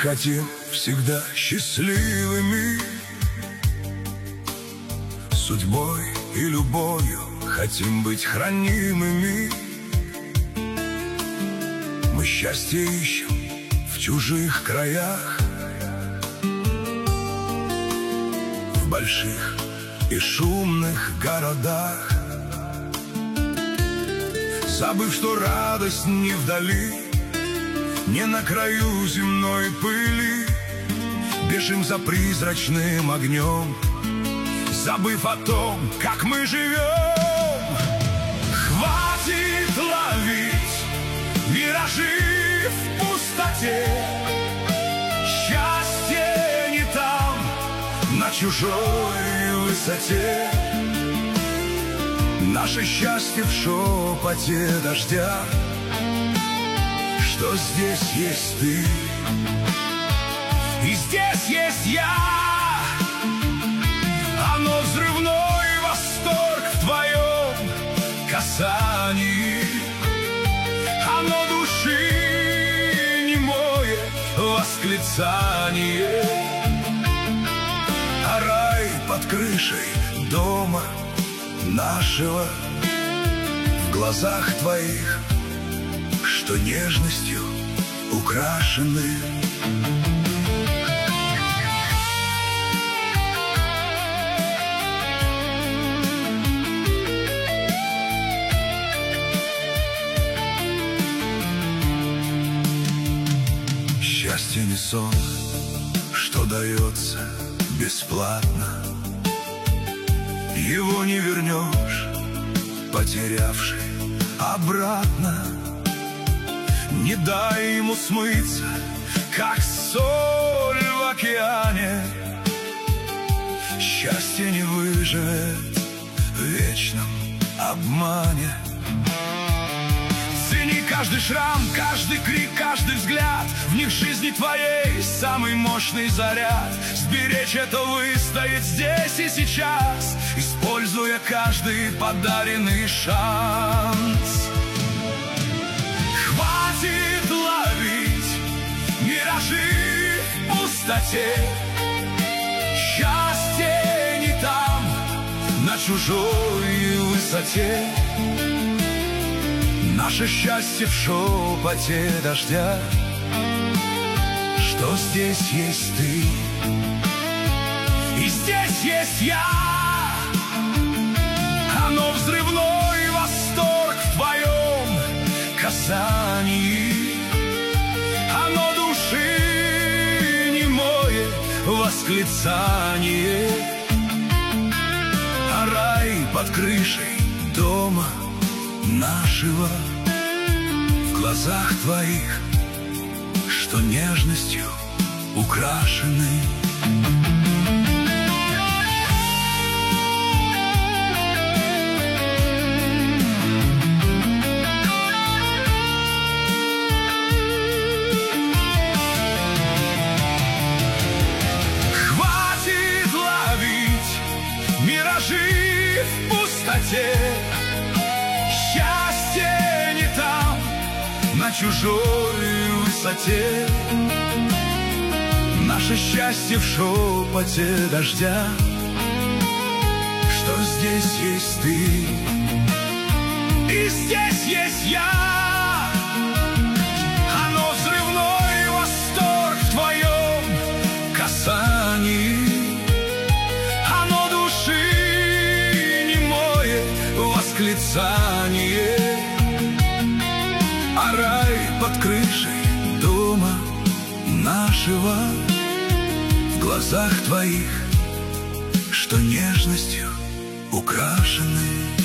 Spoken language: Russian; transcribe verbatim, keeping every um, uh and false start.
хотим всегда счастливыми, судьбой и любовью хотим быть хранимыми. Мы счастье ищем в чужих краях, в больших и шумных городах, забыв, что радость не вдали, не на краю земной пыли. Бежим за призрачным огнем, забыв о том, как мы живем. Хватит ловить миражи в пустоте, счастье не там, на чужой высоте. Наше счастье в шепоте дождя, что здесь есть ты, и здесь есть я. Оно взрывной восторг в твоем касании, оно души немое восклицание. А рай под крышей дома нашего, в глазах твоих, что нежностью украшены. Счастье не сон, что дается бесплатно, его не вернешь, потерявший обратно. Не дай ему смыться, как соль в океане. Счастье не выживет в вечном обмане. Цени каждый шрам, каждый крик, каждый взгляд, в них жизни твоей самый мощный заряд. Сберечь это выстоять здесь и сейчас, используя каждый подаренный шанс. Хватит ловить миражи в пустоте, счастье не там, на чужой высоте. Наше счастье в шепоте дождя, что здесь есть ты, и здесь есть я. Оно взрывной восторг в твоем касании, оно души немое восклицание. А рай под крышей дома нашего, в глазах твоих, что нежностью украшены. Хватит ловить миражи в пустоте, счастье не там, на чужой высоте. Наше счастье в шепоте дождя, что здесь есть ты, и здесь есть я. Оно взрывной восторг в твоем касании, оно души немое восклицание. А рай под крышей дома нашего, в глазах твоих, что нежностью украшены.